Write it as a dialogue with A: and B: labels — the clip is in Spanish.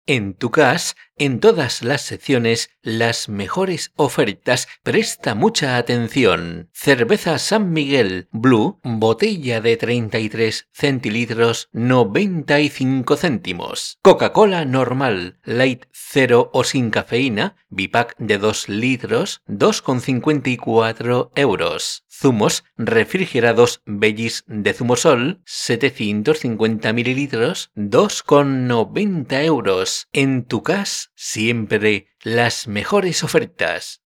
A: En tu CAS, en todas las secciones, las mejores ofertas. Presta mucha atención. Cerveza San Miguel Blue, botella de 33 centilitros, 95 céntimos. Coca-Cola normal, light, cero o sin cafeína, bipack de 2 litros, 2,54 euros. Zumos refrigerados Bellis de Zumosol, 750 mililitros, 2,90 euros. En tu CAS, siempre las mejores ofertas.